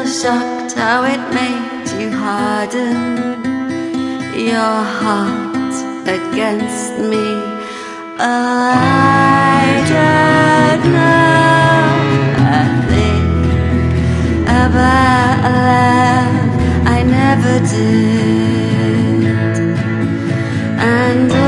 shocked how it made you harden your heart against me. Oh, I don't know a thing about love, I never did. And